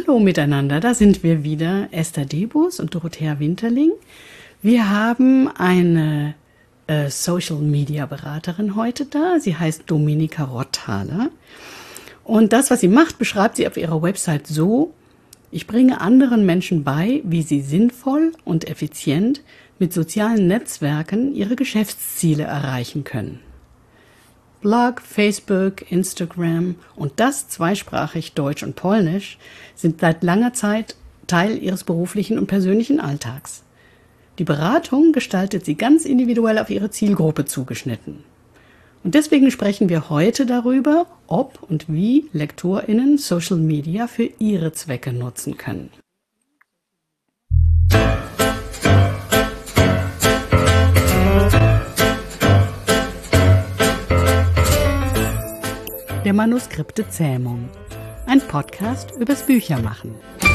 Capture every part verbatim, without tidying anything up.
Hallo miteinander, da sind wir wieder, Esther Debus und Dorothea Winterling. Wir haben eine äh, Social-Media-Beraterin heute da, sie heißt Dominika Rotthaler. Und das, was sie macht, beschreibt sie auf ihrer Website so: Ich bringe anderen Menschen bei, wie sie sinnvoll und effizient mit sozialen Netzwerken ihre Geschäftsziele erreichen können. Blog, Facebook, Instagram und das zweisprachig Deutsch und Polnisch sind seit langer Zeit Teil ihres beruflichen und persönlichen Alltags. Die Beratung gestaltet sie ganz individuell auf ihre Zielgruppe zugeschnitten. Und deswegen sprechen wir heute darüber, ob und wie LektorInnen Social Media für ihre Zwecke nutzen können. Der Manuskripte Zähmung. Ein Podcast übers Büchermachen.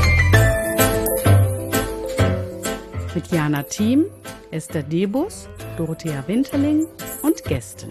Mit Jana Thiem, Esther Debus, Dorothea Winterling und Gästen.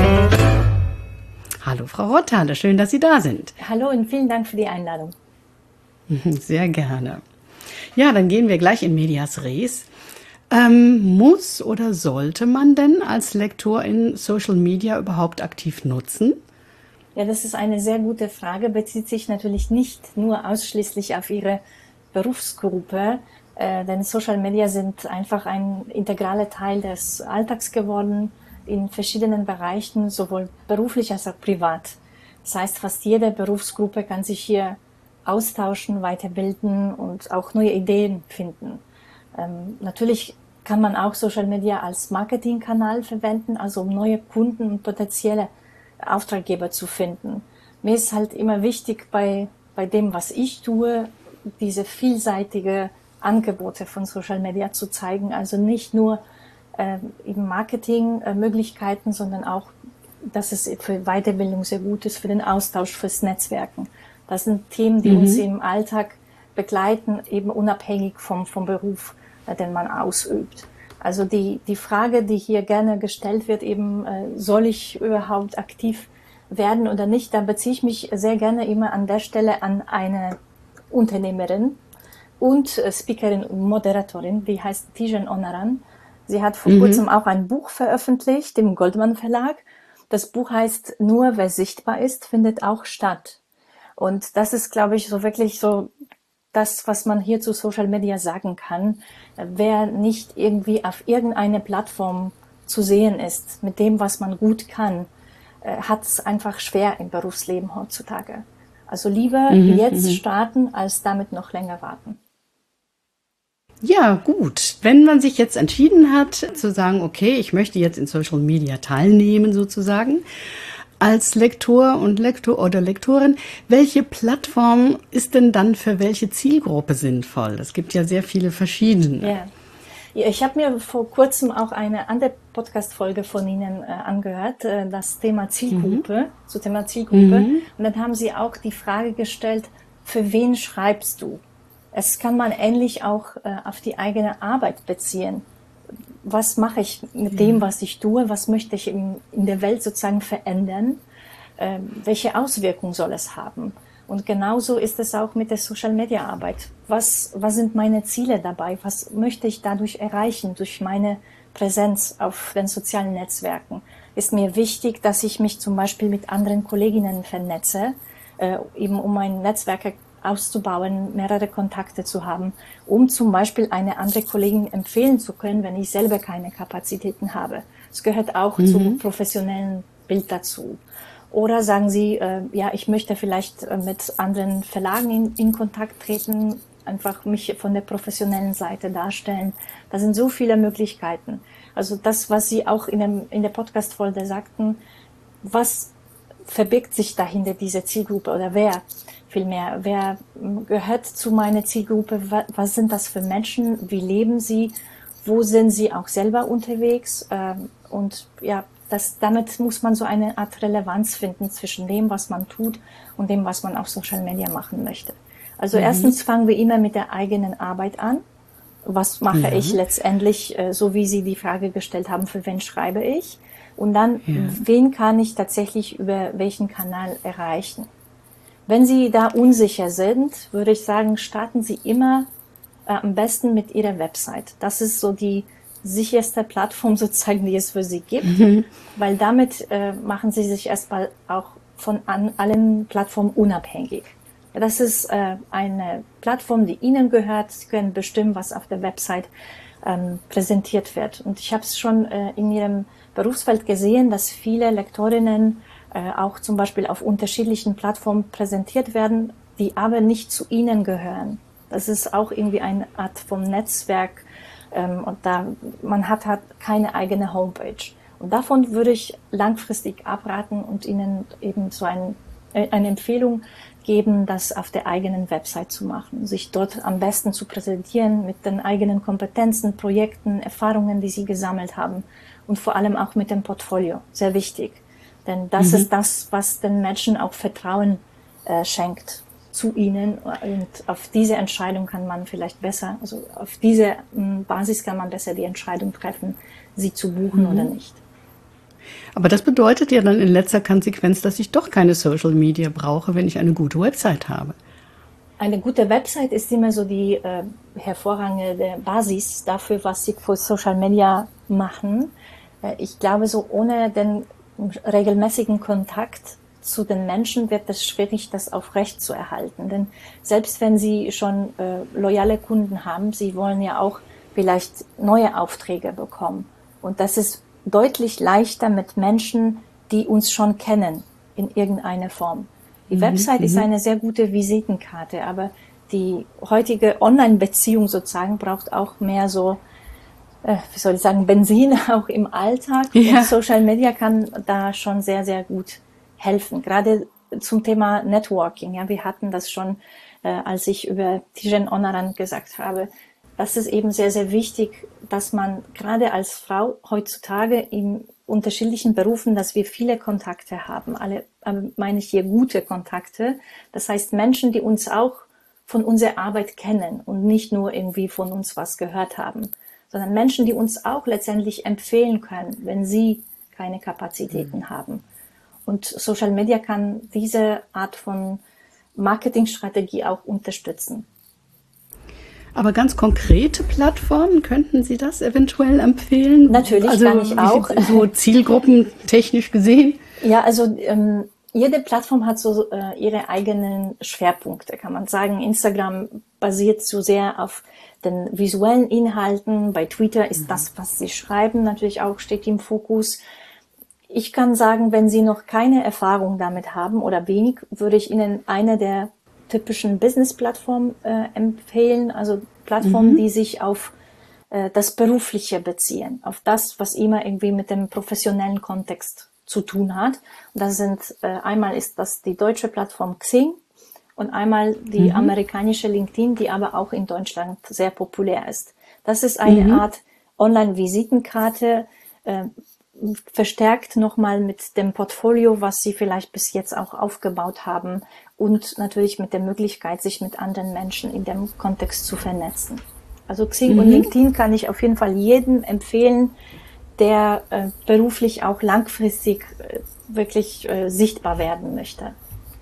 Hallo Frau Rotthaler, schön, dass Sie da sind. Hallo und vielen Dank für die Einladung. Sehr gerne. Ja, dann gehen wir gleich in medias res. Ähm, muss oder sollte man denn als Lektor in Social Media überhaupt aktiv nutzen? Ja, das ist eine sehr gute Frage, bezieht sich natürlich nicht nur ausschließlich auf Ihre Berufsgruppe, äh, denn Social Media sind einfach ein integraler Teil des Alltags geworden in verschiedenen Bereichen, sowohl beruflich als auch privat. Das heißt, fast jede Berufsgruppe kann sich hier austauschen, weiterbilden und auch neue Ideen finden. Ähm, natürlich kann man auch Social Media als Marketingkanal verwenden, also um neue Kunden und potenzielle Auftraggeber zu finden. Mir ist halt immer wichtig bei, bei dem, was ich tue, diese vielseitige Angebote von Social Media zu zeigen. Also nicht nur äh, eben Marketingmöglichkeiten, äh, sondern auch, dass es für Weiterbildung sehr gut ist, für den Austausch, fürs Netzwerken. Das sind Themen, die mhm. uns im Alltag begleiten, eben unabhängig vom, vom Beruf, äh, den man ausübt. Also die, die Frage, die hier gerne gestellt wird, eben, äh, soll ich überhaupt aktiv werden oder nicht, da beziehe ich mich sehr gerne immer an der Stelle an eine Unternehmerin und äh, Speakerin und Moderatorin, die heißt Tijen Onaran. Sie hat vor mhm. kurzem auch ein Buch veröffentlicht im Goldman Verlag. Das Buch heißt Nur wer sichtbar ist, findet auch statt. Und das ist, glaube ich, so wirklich so das, was man hier zu Social Media sagen kann. Wer nicht irgendwie auf irgendeine Plattform zu sehen ist, mit dem, was man gut kann, hat es einfach schwer im Berufsleben heutzutage. Also lieber mhm, jetzt mhm. starten, als damit noch länger warten. Ja, gut. Wenn man sich jetzt entschieden hat, zu sagen, okay, ich möchte jetzt in Social Media teilnehmen sozusagen, als Lektor und Lektor oder Lektorin, welche Plattform ist denn dann für welche Zielgruppe sinnvoll? Es gibt ja sehr viele verschiedene. Ja. Ja, ich habe mir vor kurzem auch eine andere Podcast-Folge von Ihnen äh, angehört, äh, das Thema Zielgruppe, mhm. zu Thema Zielgruppe. Mhm. Und dann haben Sie auch die Frage gestellt, für wen schreibst du? Es kann man ähnlich auch äh, auf die eigene Arbeit beziehen. Was mache ich mit dem, was ich tue? Was möchte ich in, in der Welt sozusagen verändern? Ähm, welche Auswirkungen soll es haben? Und genauso ist es auch mit der Social-Media-Arbeit. Was, was sind meine Ziele dabei? Was möchte ich dadurch erreichen, durch meine Präsenz auf den sozialen Netzwerken? Ist mir wichtig, dass ich mich zum Beispiel mit anderen Kolleginnen vernetze, äh, eben um mein Netzwerk auszubauen, mehrere Kontakte zu haben, um zum Beispiel eine andere Kollegin empfehlen zu können, wenn ich selber keine Kapazitäten habe. Es gehört auch mhm. zum professionellen Bild dazu. Oder sagen Sie, äh, ja, ich möchte vielleicht äh, mit anderen Verlagen in, in Kontakt treten, einfach mich von der professionellen Seite darstellen. Da sind so viele Möglichkeiten. Also das, was Sie auch in, dem, in der Podcast-Folge sagten, was verbirgt sich dahinter diese Zielgruppe oder wer vielmehr, wer gehört zu meiner Zielgruppe, was sind das für Menschen, wie leben sie, wo sind sie auch selber unterwegs und ja, das, damit muss man so eine Art Relevanz finden zwischen dem, was man tut und dem, was man auf Social Media machen möchte. Also mhm. erstens fangen wir immer mit der eigenen Arbeit an. Was mache ja. ich letztendlich, so wie Sie die Frage gestellt haben, für wen schreibe ich? Und dann, ja. wen kann ich tatsächlich über welchen Kanal erreichen? Wenn Sie da unsicher sind, würde ich sagen, starten Sie immer äh, am besten mit Ihrer Website. Das ist so die sicherste Plattform sozusagen, die es für Sie gibt, mhm. weil damit äh, machen Sie sich erstmal auch von an allen Plattformen unabhängig. Das ist äh, eine Plattform, die Ihnen gehört. Sie können bestimmen, was auf der Website ähm, präsentiert wird. Und ich habe es schon äh, in Ihrem Berufsfeld gesehen, dass viele Lektorinnen äh, auch zum Beispiel auf unterschiedlichen Plattformen präsentiert werden, die aber nicht zu Ihnen gehören. Das ist auch irgendwie eine Art vom Netzwerk. Ähm, und da man hat halt keine eigene Homepage. Und davon würde ich langfristig abraten und Ihnen eben so ein, eine Empfehlung geben, das auf der eigenen Website zu machen, sich dort am besten zu präsentieren mit den eigenen Kompetenzen, Projekten, Erfahrungen, die Sie gesammelt haben und vor allem auch mit dem Portfolio. Sehr wichtig, denn das mhm. ist das, was den Menschen auch Vertrauen äh, schenkt zu Ihnen, und auf diese Entscheidung kann man vielleicht besser, also auf diese m, Basis kann man besser die Entscheidung treffen, Sie zu buchen mhm. oder nicht. Aber das bedeutet ja dann in letzter Konsequenz, dass ich doch keine Social Media brauche, wenn ich eine gute Website habe. Eine gute Website ist immer so die äh, hervorragende Basis dafür, was Sie für Social Media machen. Äh, ich glaube, so ohne den regelmäßigen Kontakt zu den Menschen wird es schwierig, das aufrecht zu erhalten. Denn selbst wenn Sie schon äh, loyale Kunden haben, Sie wollen ja auch vielleicht neue Aufträge bekommen. Und das ist deutlich leichter mit Menschen, die uns schon kennen, in irgendeiner Form. Die mhm, Website m- ist eine sehr gute Visitenkarte, aber die heutige Online-Beziehung sozusagen braucht auch mehr so, äh, wie soll ich sagen, Benzin auch im Alltag. Ja. Und Social Media kann da schon sehr, sehr gut helfen. Gerade zum Thema Networking. Ja, wir hatten das schon, äh, als ich über Tijen Onaran gesagt habe. Das ist eben sehr, sehr wichtig, dass man gerade als Frau heutzutage in unterschiedlichen Berufen, dass wir viele Kontakte haben. Alle, äh, meine ich hier gute Kontakte. Das heißt Menschen, die uns auch von unserer Arbeit kennen und nicht nur irgendwie von uns was gehört haben, sondern Menschen, die uns auch letztendlich empfehlen können, wenn sie keine Kapazitäten mhm. haben. Und Social Media kann diese Art von Marketingstrategie auch unterstützen. Aber ganz konkrete Plattformen, könnten Sie das eventuell empfehlen? Natürlich, also, kann ich auch. So zielgruppentechnisch gesehen? Ja, also ähm, jede Plattform hat so äh, ihre eigenen Schwerpunkte, kann man sagen. Instagram basiert so sehr auf den visuellen Inhalten. Bei Twitter ist mhm. das, was Sie schreiben, natürlich auch steht im Fokus. Ich kann sagen, wenn Sie noch keine Erfahrung damit haben oder wenig, würde ich Ihnen eine der typischen Business-Plattformen äh, empfehlen, also Plattformen, mhm. die sich auf äh, das Berufliche beziehen, auf das, was immer irgendwie mit dem professionellen Kontext zu tun hat. Und das sind, äh, einmal ist das die deutsche Plattform Xing und einmal die mhm. amerikanische LinkedIn, die aber auch in Deutschland sehr populär ist. Das ist eine mhm. Art Online-Visitenkarte, äh, verstärkt nochmal mit dem Portfolio, was Sie vielleicht bis jetzt auch aufgebaut haben und natürlich mit der Möglichkeit, sich mit anderen Menschen in dem Kontext zu vernetzen. Also Xing mhm. und LinkedIn kann ich auf jeden Fall jedem empfehlen, der äh, beruflich auch langfristig äh, wirklich äh, sichtbar werden möchte.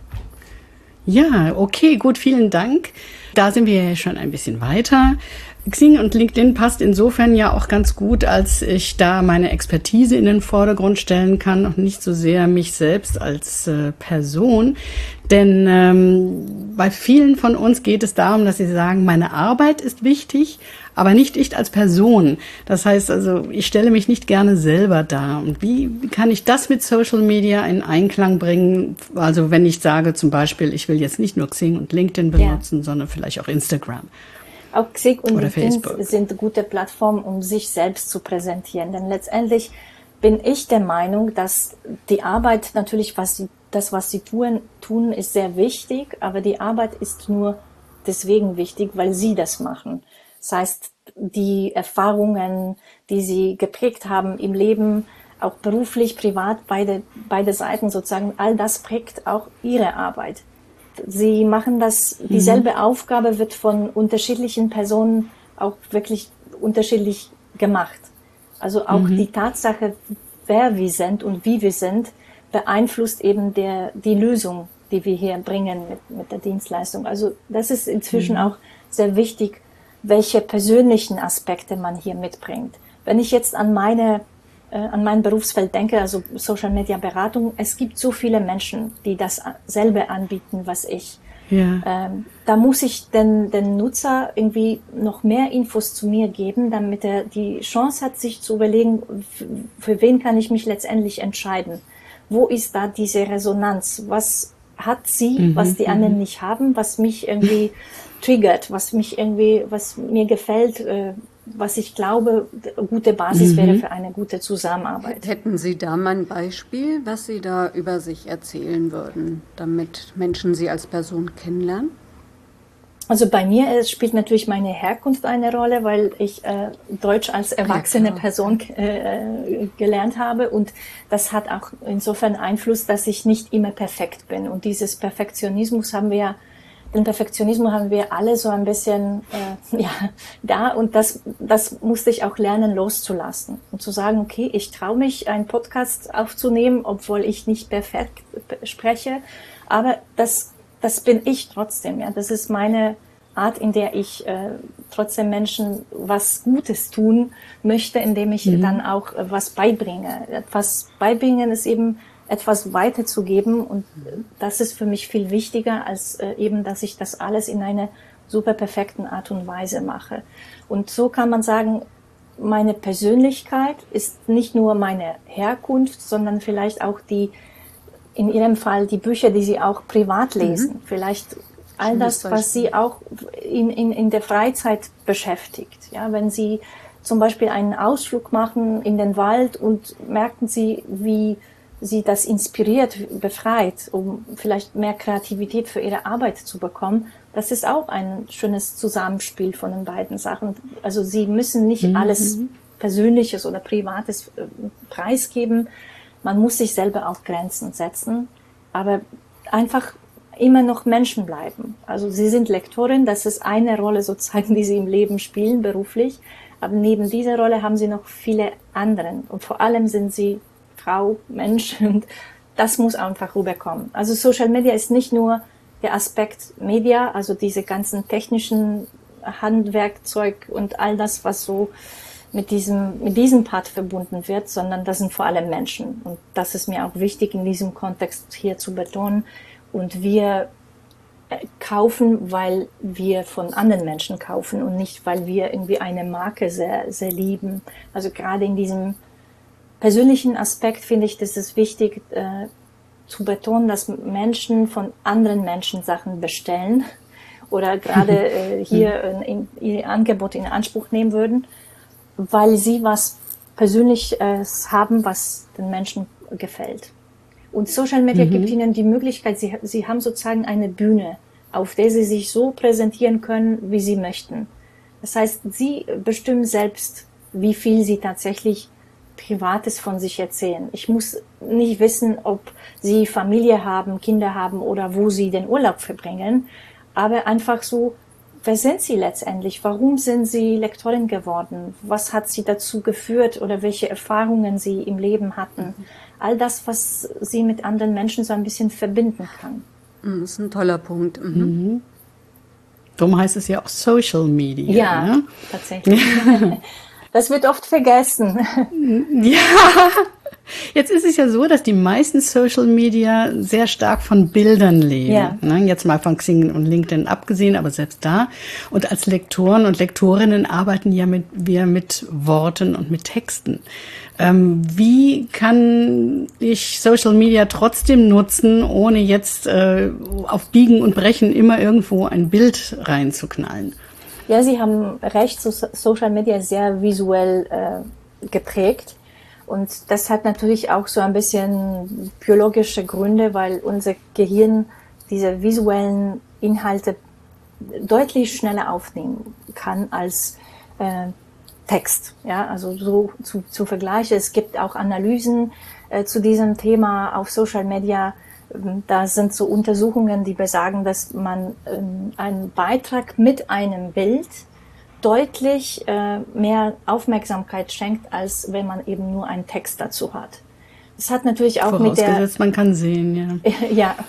Ja, okay, gut, vielen Dank. Da sind wir ja schon ein bisschen weiter. Xing und LinkedIn passt insofern ja auch ganz gut, als ich da meine Expertise in den Vordergrund stellen kann und nicht so sehr mich selbst als äh, Person. Denn ähm, bei vielen von uns geht es darum, dass sie sagen, meine Arbeit ist wichtig, aber nicht ich als Person. Das heißt also, ich stelle mich nicht gerne selber dar. Und wie, wie kann ich das mit Social Media in Einklang bringen? Also wenn ich sage zum Beispiel, ich will jetzt nicht nur Xing und LinkedIn benutzen, ja. sondern vielleicht auch Instagram. Auch Xing und LinkedIn sind gute Plattformen, um sich selbst zu präsentieren. Denn letztendlich bin ich der Meinung, dass die Arbeit natürlich, was sie, das, was sie tun, tun, ist sehr wichtig, aber die Arbeit ist nur deswegen wichtig, weil sie das machen. Das heißt, die Erfahrungen, die sie geprägt haben im Leben, auch beruflich, privat, beide, beide Seiten sozusagen, all das prägt auch ihre Arbeit. Sie machen das, dieselbe mhm. Aufgabe wird von unterschiedlichen Personen auch wirklich unterschiedlich gemacht. Also auch mhm. die Tatsache, wer wir sind und wie wir sind, beeinflusst eben der, die Lösung, die wir hier bringen mit, mit der Dienstleistung. Also das ist inzwischen Mhm. auch sehr wichtig, welche persönlichen Aspekte man hier mitbringt. Wenn ich jetzt an meine äh, an mein Berufsfeld denke, also Social Media Beratung, es gibt so viele Menschen, die dasselbe anbieten, was ich. Ja. Ähm, da muss ich den, den Nutzer irgendwie noch mehr Infos zu mir geben, damit er die Chance hat, sich zu überlegen, für, für wen kann ich mich letztendlich entscheiden? Wo ist da diese Resonanz? Was hat sie, Mhm, was die mhm. anderen nicht haben, was mich irgendwie triggert, was mich irgendwie, was mir gefällt, äh, was ich glaube, eine gute Basis Mhm. wäre für eine gute Zusammenarbeit. Hätten Sie da mal ein Beispiel, was Sie da über sich erzählen würden, damit Menschen Sie als Person kennenlernen? Also bei mir äh, spielt natürlich meine Herkunft eine Rolle, weil ich äh, Deutsch als erwachsene Ja, klar. Person äh, gelernt habe, und das hat auch insofern Einfluss, dass ich nicht immer perfekt bin. Und dieses Perfektionismus haben wir ja, den Perfektionismus haben wir alle so ein bisschen äh, ja da, und das das musste ich auch lernen loszulassen und zu sagen, okay, ich traue mich, einen Podcast aufzunehmen, obwohl ich nicht perfekt spreche, aber das das bin ich trotzdem, ja. Das ist meine Art, in der ich äh, trotzdem Menschen was Gutes tun möchte, indem ich Mhm. dann auch äh, was beibringe. Etwas beibringen ist eben etwas weiterzugeben, und äh, das ist für mich viel wichtiger, als äh, eben, dass ich das alles in einer super perfekten Art und Weise mache. Und so kann man sagen, meine Persönlichkeit ist nicht nur meine Herkunft, sondern vielleicht auch die, in Ihrem Fall die Bücher, die Sie auch privat lesen. Mhm. Vielleicht all Schönes das, was Sie auch in, in, in der Freizeit beschäftigt. Ja, wenn Sie zum Beispiel einen Ausflug machen in den Wald und merken Sie, wie Sie das inspiriert, befreit, um vielleicht mehr Kreativität für Ihre Arbeit zu bekommen, das ist auch ein schönes Zusammenspiel von den beiden Sachen. Also Sie müssen nicht Mhm. alles Persönliches oder Privates äh, preisgeben. Man muss sich selber auch Grenzen setzen, aber einfach immer noch Menschen bleiben. Also Sie sind Lektorin, das ist eine Rolle sozusagen, die Sie im Leben spielen, beruflich. Aber neben dieser Rolle haben Sie noch viele anderen. Und vor allem sind Sie Frau, Mensch, und das muss einfach rüberkommen. Also Social Media ist nicht nur der Aspekt Media, also diese ganzen technischen Handwerkzeug und all das, was so mit diesem, mit diesem Part verbunden wird, sondern das sind vor allem Menschen. Und das ist mir auch wichtig in diesem Kontext hier zu betonen. Und wir kaufen, weil wir von anderen Menschen kaufen und nicht, weil wir irgendwie eine Marke sehr, sehr lieben. Also gerade in diesem persönlichen Aspekt finde ich, das ist wichtig äh, zu betonen, dass Menschen von anderen Menschen Sachen bestellen oder gerade äh, hier in, in, ihr Angebot in Anspruch nehmen würden, weil sie was Persönliches haben, was den Menschen gefällt. Und Social Media Mhm. gibt ihnen die Möglichkeit, sie, sie haben sozusagen eine Bühne, auf der sie sich so präsentieren können, wie sie möchten. Das heißt, sie bestimmen selbst, wie viel sie tatsächlich Privates von sich erzählen. Ich muss nicht wissen, ob sie Familie haben, Kinder haben oder wo sie den Urlaub verbringen, aber einfach so, wer sind sie letztendlich? Warum sind sie Lektorin geworden? Was hat sie dazu geführt oder welche Erfahrungen sie im Leben hatten? All das, was sie mit anderen Menschen so ein bisschen verbinden kann. Das ist ein toller Punkt. Mhm. Darum heißt es ja auch Social Media. Ja, Ne? tatsächlich. Das wird oft vergessen. Ja, jetzt ist es ja so, dass die meisten Social Media sehr stark von Bildern leben. Ja. Ne? Jetzt mal von Xing und LinkedIn abgesehen, aber selbst da. Und als Lektoren und Lektorinnen arbeiten ja mit, wir mit Worten und mit Texten. Ähm, wie kann ich Social Media trotzdem nutzen, ohne jetzt äh, auf Biegen und Brechen immer irgendwo ein Bild reinzuknallen? Ja, Sie haben recht, so Social Media ist sehr visuell äh, geprägt. Und das hat natürlich auch so ein bisschen biologische Gründe, weil unser Gehirn diese visuellen Inhalte deutlich schneller aufnehmen kann als äh, Text. Ja, also so zu, zu vergleichen. Es gibt auch Analysen äh, zu diesem Thema auf Social Media. Da sind so Untersuchungen, die besagen, dass man ähm, einen Beitrag mit einem Bild deutlich äh, mehr Aufmerksamkeit schenkt, als wenn man eben nur einen Text dazu hat. Das hat natürlich auch mit der... Vorausgesetzt, man kann sehen, ja. Ja,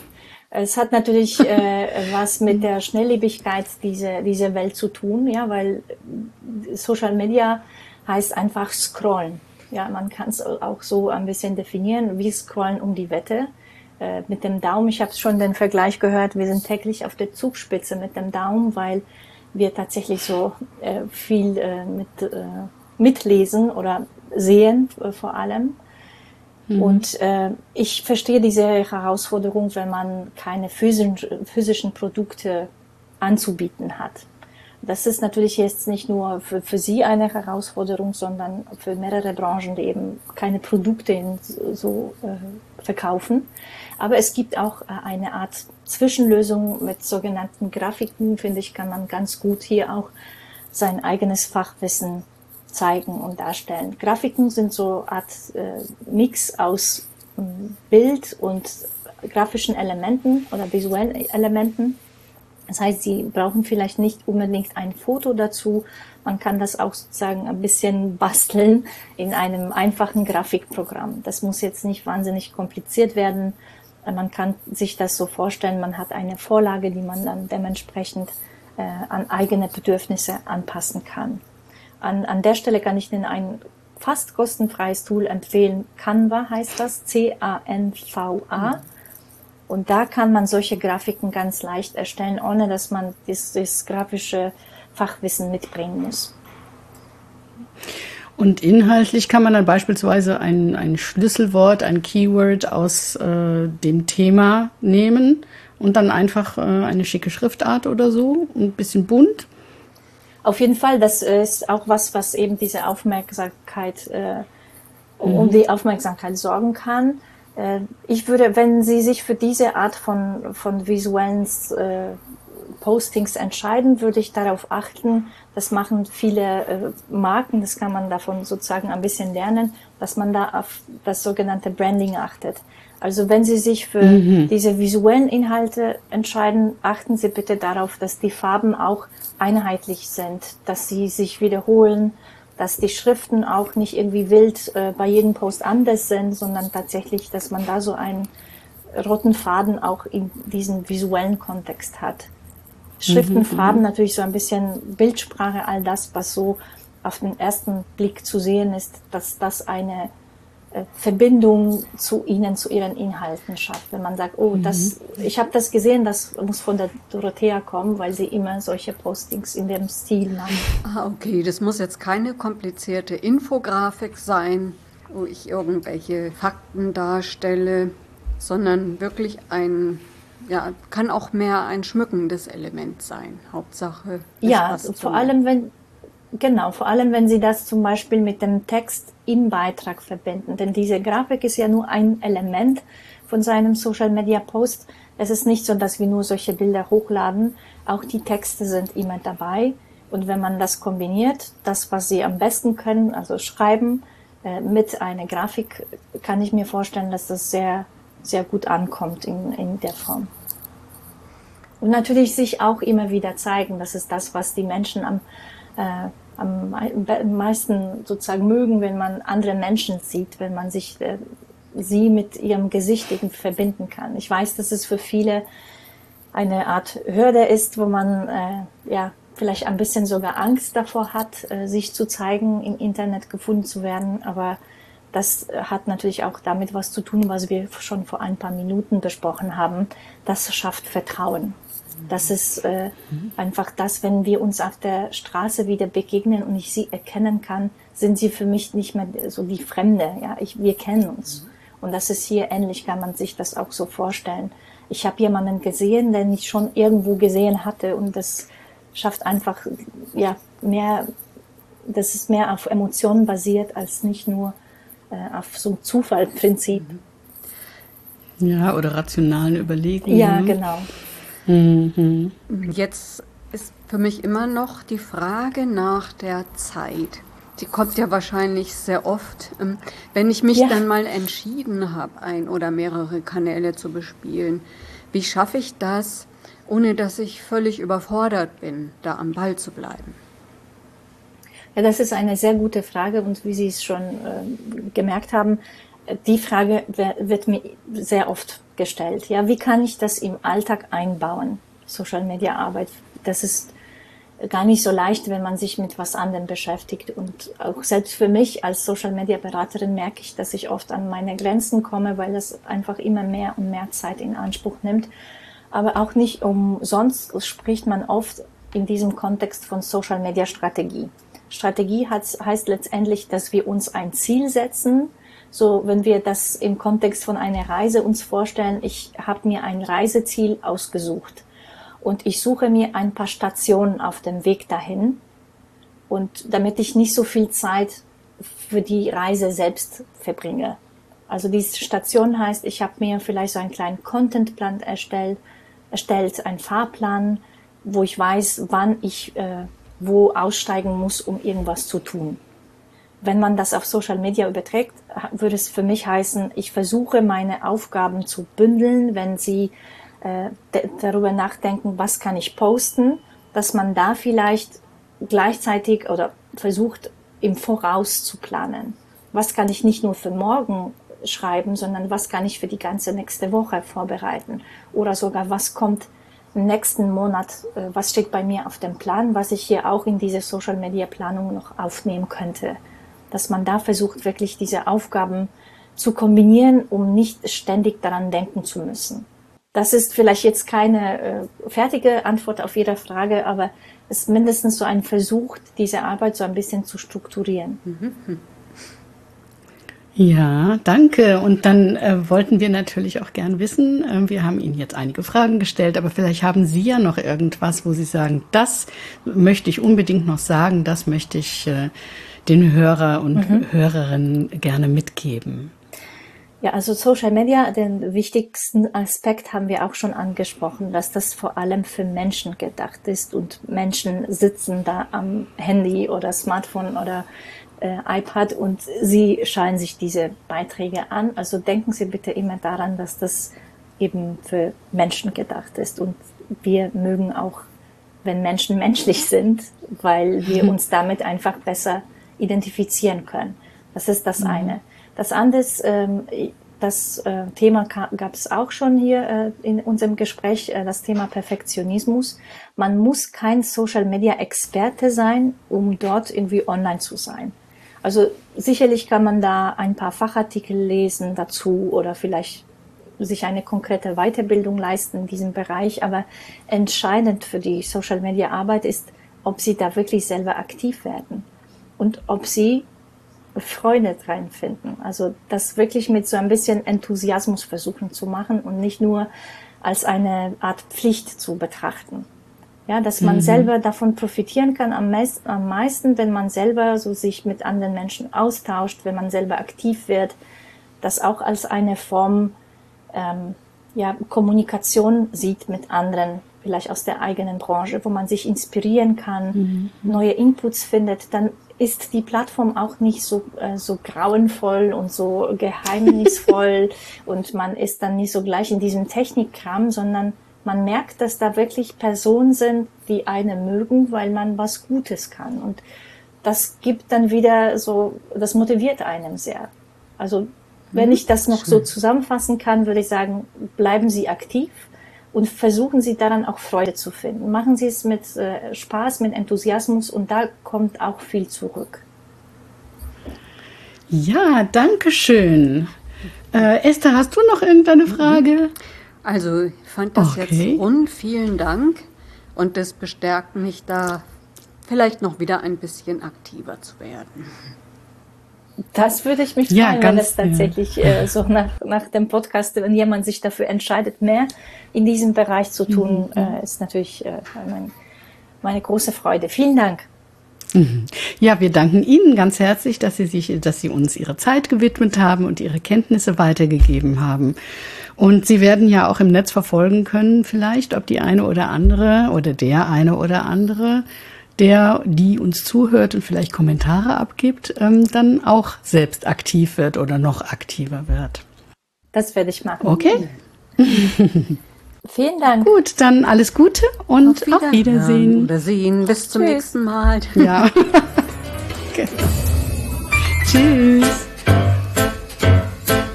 Es hat natürlich äh, was mit der Schnelllebigkeit dieser, dieser Welt zu tun, ja, weil Social Media heißt einfach scrollen. Ja, man kann es auch so ein bisschen definieren, wie scrollen um die Wette. Äh, mit dem Daumen, ich habe schon den Vergleich gehört, wir sind täglich auf der Zugspitze mit dem Daumen, weil wir tatsächlich so äh, viel äh, mit, äh, mitlesen oder sehen äh, vor allem. Und äh, ich verstehe diese Herausforderung, wenn man keine physischen, physischen Produkte anzubieten hat. Das ist natürlich jetzt nicht nur für, für Sie eine Herausforderung, sondern für mehrere Branchen, die eben keine Produkte in, so äh, verkaufen. Aber es gibt auch äh, eine Art Zwischenlösung mit sogenannten Grafiken, finde ich, kann man ganz gut hier auch sein eigenes Fachwissen zeigen und darstellen. Grafiken sind so eine Art äh, Mix aus äh, Bild und grafischen Elementen oder visuellen Elementen. Das heißt, Sie brauchen vielleicht nicht unbedingt ein Foto dazu. Man kann das auch sozusagen ein bisschen basteln in einem einfachen Grafikprogramm. Das muss jetzt nicht wahnsinnig kompliziert werden. Man kann sich das so vorstellen, man hat eine Vorlage, die man dann dementsprechend äh, an eigene Bedürfnisse anpassen kann. An, an der Stelle kann ich Ihnen ein fast kostenfreies Tool empfehlen. Canva heißt das, C A N V A. Und da kann man solche Grafiken ganz leicht erstellen, ohne dass man das, das grafische Fachwissen mitbringen muss. Und inhaltlich kann man dann beispielsweise ein, ein Schlüsselwort, ein Keyword aus äh, dem Thema nehmen und dann einfach äh, eine schicke Schriftart oder so, ein bisschen bunt. Auf jeden Fall, das ist auch was, was eben diese Aufmerksamkeit, äh, um mhm. die Aufmerksamkeit sorgen kann. Äh, ich würde, wenn Sie sich für diese Art von, von visuellen äh, Postings entscheiden, würde ich darauf achten, das machen viele äh, Marken, das kann man davon sozusagen ein bisschen lernen, dass man da auf das sogenannte Branding achtet. Also wenn Sie sich für mhm. diese visuellen Inhalte entscheiden, achten Sie bitte darauf, dass die Farben auch einheitlich sind, dass sie sich wiederholen, dass die Schriften auch nicht irgendwie wild äh, bei jedem Post anders sind, sondern tatsächlich, dass man da so einen roten Faden auch in diesem visuellen Kontext hat. Schriften, mhm, Farben, natürlich so ein bisschen Bildsprache, all das, was so auf den ersten Blick zu sehen ist, dass das eine Verbindung zu ihnen, zu ihren Inhalten schafft. Wenn man sagt, oh, das, ich habe das gesehen, das muss von der Dorothea kommen, weil sie immer solche Postings in dem Stil machen. Ah, okay, das muss jetzt keine komplizierte Infografik sein, wo ich irgendwelche Fakten darstelle, sondern wirklich ein, ja, kann auch mehr ein schmückendes Element sein. Hauptsache. Ja, vor allem wenn Genau, vor allem wenn Sie das zum Beispiel mit dem Text im Beitrag verbinden. Denn diese Grafik ist ja nur ein Element von seinem Social-Media-Post. Es ist nicht so, dass wir nur solche Bilder hochladen. Auch die Texte sind immer dabei. Und wenn man das kombiniert, das, was Sie am besten können, also schreiben, äh, mit einer Grafik, kann ich mir vorstellen, dass das sehr, sehr gut ankommt in, in der Form. Und natürlich sich auch immer wieder zeigen. Das ist das, was die Menschen am Äh, am meisten sozusagen mögen, wenn man andere Menschen sieht, wenn man sich äh, sie mit ihrem Gesicht eben verbinden kann. Ich weiß, dass es für viele eine Art Hürde ist, wo man äh, ja vielleicht ein bisschen sogar Angst davor hat, äh, sich zu zeigen, im Internet gefunden zu werden. Aber das hat natürlich auch damit was zu tun, was wir schon vor ein paar Minuten besprochen haben. Das schafft Vertrauen. Das ist äh, mhm. einfach das, wenn wir uns auf der Straße wieder begegnen und ich sie erkennen kann, sind sie für mich nicht mehr so die Fremde. Ja, ich, wir kennen uns. Mhm. Und das ist hier ähnlich, kann man sich das auch so vorstellen. Ich habe jemanden gesehen, den ich schon irgendwo gesehen hatte und das schafft einfach ja mehr, das ist mehr auf Emotionen basiert als nicht nur äh, auf so ein Zufallprinzip. Ja, oder rationalen Überlegungen. Ja, genau. Mhm. Jetzt ist für mich immer noch die Frage nach der Zeit. Die kommt ja wahrscheinlich sehr oft. Wenn ich mich ja. dann mal entschieden habe, ein oder mehrere Kanäle zu bespielen, wie schaffe ich das, ohne dass ich völlig überfordert bin, da am Ball zu bleiben? Ja, das ist eine sehr gute Frage und wie Sie es schon äh, gemerkt haben, die Frage wird mir sehr oft gestellt. Ja, wie kann ich das im Alltag einbauen? Social Media Arbeit. Das ist gar nicht so leicht, wenn man sich mit was anderem beschäftigt. Und auch selbst für mich als Social Media Beraterin merke ich, dass ich oft an meine Grenzen komme, weil das einfach immer mehr und mehr Zeit in Anspruch nimmt. Aber auch nicht umsonst spricht man oft in diesem Kontext von Social Media Strategie. Strategie heißt letztendlich, dass wir uns ein Ziel setzen. So, wenn wir das im Kontext von einer Reise uns vorstellen, ich habe mir ein Reiseziel ausgesucht und ich suche mir ein paar Stationen auf dem Weg dahin, und damit ich nicht so viel Zeit für die Reise selbst verbringe. Also diese Station heißt, ich habe mir vielleicht so einen kleinen Contentplan erstellt, erstellt, einen Fahrplan, wo ich weiß, wann ich äh, wo aussteigen muss, um irgendwas zu tun. Wenn man das auf Social Media überträgt, würde es für mich heißen, ich versuche meine Aufgaben zu bündeln, wenn Sie äh, darüber nachdenken, was kann ich posten, dass man da vielleicht gleichzeitig oder versucht, im Voraus zu planen. Was kann ich nicht nur für morgen schreiben, sondern was kann ich für die ganze nächste Woche vorbereiten? Oder sogar, was kommt im nächsten Monat, äh, was steht bei mir auf dem Plan, was ich hier auch in diese Social Media Planung noch aufnehmen könnte. Dass man da versucht, wirklich diese Aufgaben zu kombinieren, um nicht ständig daran denken zu müssen. Das ist vielleicht jetzt keine äh, fertige Antwort auf Ihre Frage, aber es ist mindestens so ein Versuch, diese Arbeit so ein bisschen zu strukturieren. Mhm. Ja, danke. Und dann äh, wollten wir natürlich auch gern wissen, äh, wir haben Ihnen jetzt einige Fragen gestellt, aber vielleicht haben Sie ja noch irgendwas, wo Sie sagen, das möchte ich unbedingt noch sagen, das möchte ich äh, den Hörer und mhm. Hörerinnen gerne mitgeben. Ja, also Social Media, den wichtigsten Aspekt haben wir auch schon angesprochen, dass das vor allem für Menschen gedacht ist und Menschen sitzen da am Handy oder Smartphone oder äh, iPad und sie schauen sich diese Beiträge an. Also denken Sie bitte immer daran, dass das eben für Menschen gedacht ist, und wir mögen auch, wenn Menschen menschlich sind, weil wir uns damit einfach besser identifizieren können. Das ist das mhm. eine. Das andere ist, ähm, das äh, Thema gab es auch schon hier äh, in unserem Gespräch, äh, das Thema Perfektionismus. Man muss kein Social-Media-Experte sein, um dort irgendwie online zu sein. Also sicherlich kann man da ein paar Fachartikel lesen dazu oder vielleicht sich eine konkrete Weiterbildung leisten in diesem Bereich. Aber entscheidend für die Social-Media-Arbeit ist, ob Sie da wirklich selber aktiv werden und ob Sie Freude dran finden. Also das wirklich mit so ein bisschen Enthusiasmus versuchen zu machen und nicht nur als eine Art Pflicht zu betrachten. Ja, dass man mhm. selber davon profitieren kann am, meist, am meisten, wenn man selber so sich mit anderen Menschen austauscht, wenn man selber aktiv wird, das auch als eine Form ähm, ja, Kommunikation sieht mit anderen, vielleicht aus der eigenen Branche, wo man sich inspirieren kann, mhm. neue Inputs findet, dann ist die Plattform auch nicht so, äh, so grauenvoll und so geheimnisvoll und man ist dann nicht so gleich in diesem Technikkram, sondern man merkt, dass da wirklich Personen sind, die einen mögen, weil man was Gutes kann. Und das gibt dann wieder so, das motiviert einen sehr. Also wenn ich das noch so zusammenfassen kann, würde ich sagen, bleiben Sie aktiv und versuchen Sie daran auch Freude zu finden. Machen Sie es mit äh, Spaß, mit Enthusiasmus, und da kommt auch viel zurück. Ja, danke schön. Äh, Esther, hast du noch irgendeine Frage? Also ich fand das okay. jetzt rund, vielen Dank, und das bestärkt mich da, vielleicht noch wieder ein bisschen aktiver zu werden. Das würde ich mich freuen, ja, wenn es tatsächlich ja. äh, so nach, nach dem Podcast, wenn jemand sich dafür entscheidet, mehr in diesem Bereich zu tun, mhm. äh, ist natürlich äh, mein, meine große Freude. Vielen Dank. Ja, wir danken Ihnen ganz herzlich, dass Sie sich, dass Sie uns Ihre Zeit gewidmet haben und Ihre Kenntnisse weitergegeben haben. Und Sie werden ja auch im Netz verfolgen können, vielleicht, ob die eine oder andere oder der eine oder andere, der, die uns zuhört und vielleicht Kommentare abgibt, ähm, dann auch selbst aktiv wird oder noch aktiver wird. Das werde ich machen. Okay. Vielen Dank. Gut, dann alles Gute und auf, auf Wiedersehen. Wiedersehen. Bis zum Tschüss. nächsten Mal. Ja. Genau. Tschüss.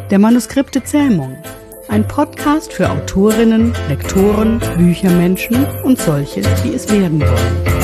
der Manuskripte Zähmung. Ein Podcast für Autorinnen, Lektoren, Büchermenschen und solche, die es werden wollen.